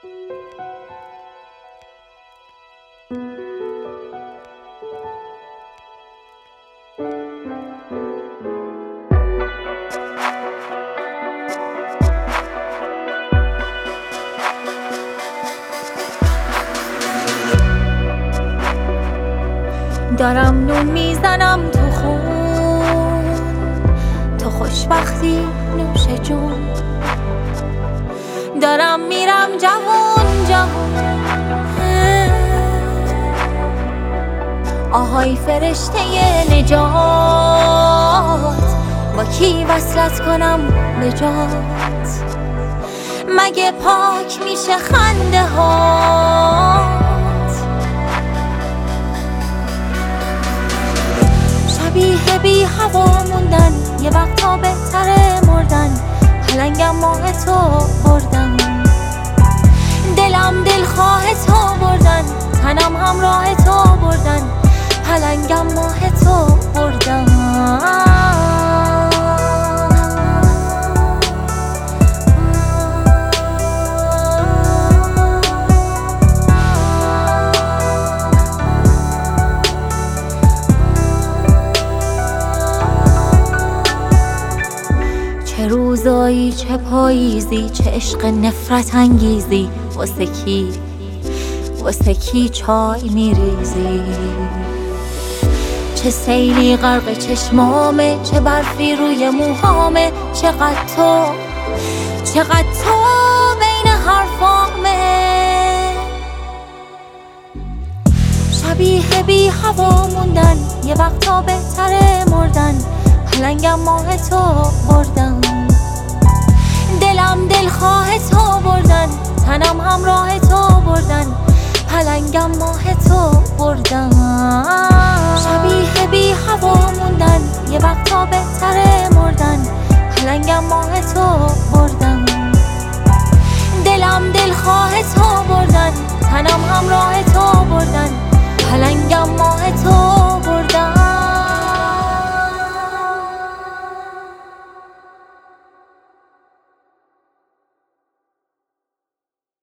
دارم نون میزنم تو خون، تو خوشبختی نوش جون. دارم میرم جوون جوون، آهای فرشته نجات، با کی وصلت کنم به جات؟ مگه پاک میشه خنده هات؟ شبیه بی هوا موندن، یه وقتا بهتره مردن. پلنگم ماه تو بردن، دلم دلخواه تو بردن، تنم همراه تو بردن. پلنگم ماه تو بردن. چه روزایی، چه پاییزی، چه عشق نفرت انگیزی. واسه کی چای میریزی؟ چه سیلی غرق چشمامه، چه برفی روی موهامه. چقدر تو بین حرفامه. شبیه بی هوا موندن، یه وقتا بهتره مردن. پلنگم ماه تو بردن،